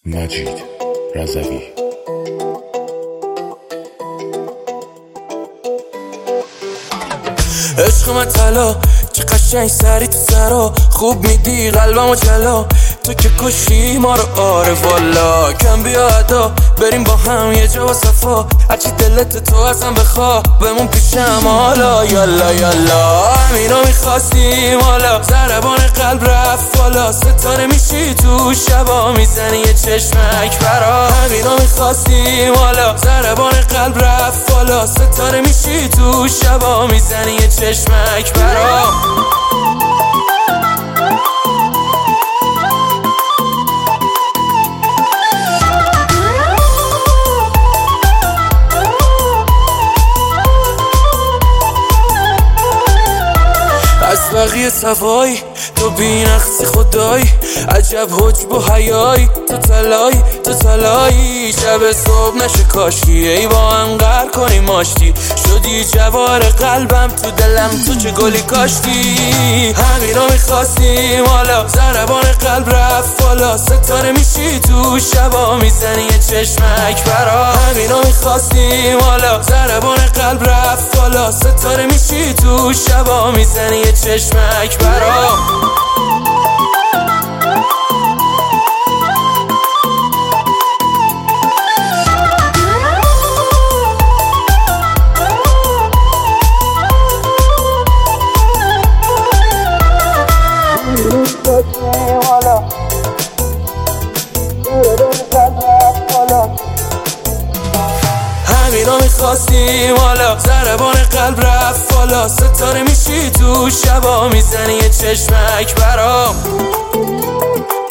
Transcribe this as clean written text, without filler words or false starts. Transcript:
مجید رضوی. عشق من طلا چه قشنگ سری تو سرا خوب میدی قلبمو جلا تو که کشی ما رو آره والا کم بیا ادا بریم با هم یه جا و صفا هرچی دلت تو ازم بخوا بمون پیشم حالا یالا یالا همینو میخواستیم حالا ضربان قلب رفت بالا ستاره میشی تو شبا میزنی یه چشمک برا همینو میخواستیم حالا ضربان قلب رفت بالا ستاره میشی تو شبا میزنی یه چشمک برا از بقیه صفایی تو بی‌نقصی خدایی عجب حجب و حیایی تو تلایی شب صبح نشه کاشکی ای با هم قهر کنیم آشتی شدی جوار قلبم تو دلم تو چه گلی کاشتی همینو میخواستیم حالا ضربان قلب رفت بالا ستاره میشی تو شبا میزنی یه چشمک برا همینو میخواستیم حالا ضربان قلب رفت بالا ستاره میشی تو شبا میزنی یه چشمک برا همینو میخواستیم حالا ضربان قلب رفت بالا ستاره میشی تو شبا میزنی یه چشمک برام